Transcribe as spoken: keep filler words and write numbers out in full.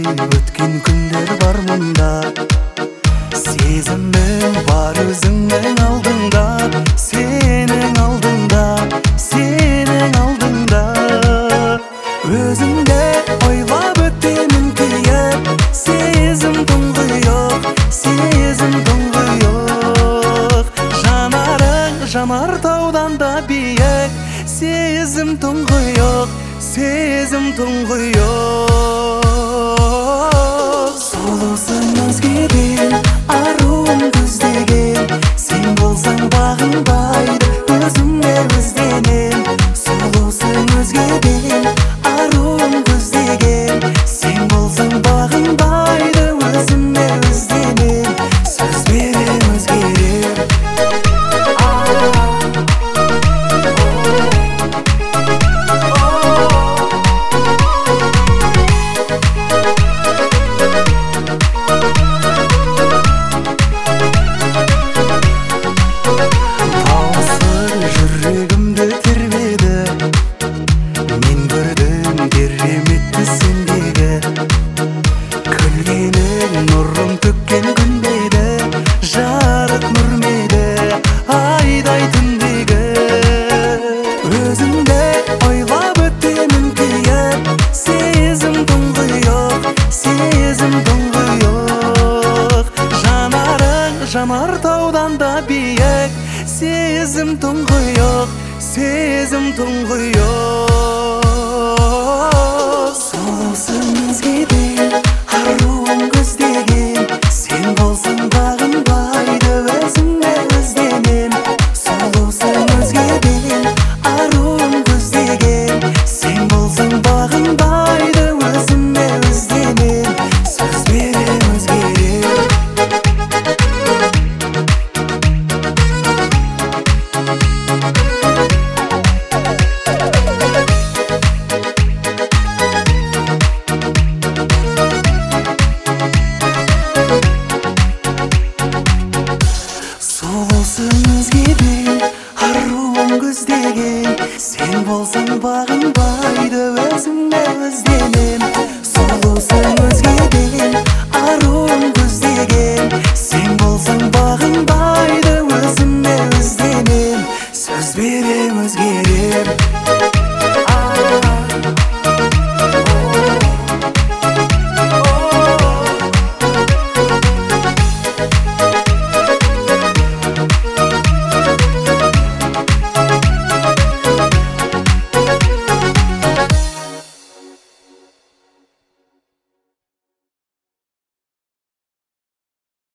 өткен күндер бар мұнда. Сезімім бар өзіңнің алдыңда, сенің алдыңда, сенің алдыңда. Өзіңде ойлап өтемін күйіп, сезім тұңғиық, сезім тұңғиық. Жанарың жанартаудан да биік, сезім тұңғиық, сезім тұңғиық. Сұлусың өзгеден, аруым көздеген, сен болсаң бағынбайды өзіңе өзденем. Сұлусың өзгеден, аруым көздеген, сен болсаң бағынбайды өзіңе өзденем. Сөзбенен өзгерем. Жүрегімді тербеді, мен көрдім кереметті сендегі. Күлгенің нұрын төккен күндейді, жарық нұрмейді айдай түндегі. Өзіңде ойлап өтемін күйіп, сезім тұңғиық, сезім тұңғиық. Жанарың жанартаудан да биік, сезім тұңғиық, сезім тұңғиық. Сұлусың өзгеден,